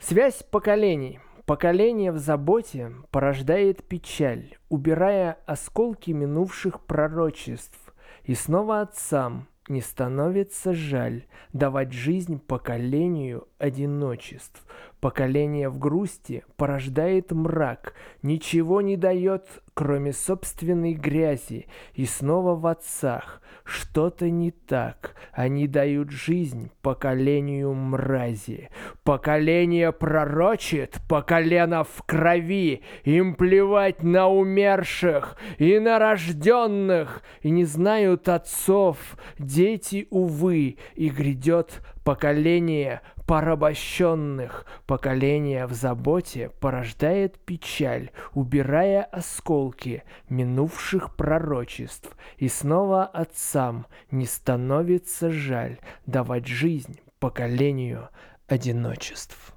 Связь поколений. Поколение в заботе порождает печаль, убирая осколки минувших пророчеств. И снова отцам не становится жаль давать жизнь поколению одиночеств. Поколение в грусти порождает мрак, ничего не дает, кроме собственной грязи. И снова в отцах что-то не так, они дают жизнь поколению мрази. Поколение пророчит, поколено в крови, им плевать на умерших и на рожденных, и не знают отцов, дети, увы, и грядет поколение порабощенных. Поколение в заботе порождает печаль, убирая осколки минувших пророчеств. И снова отцам не становится жаль давать жизнь поколению одиночеств.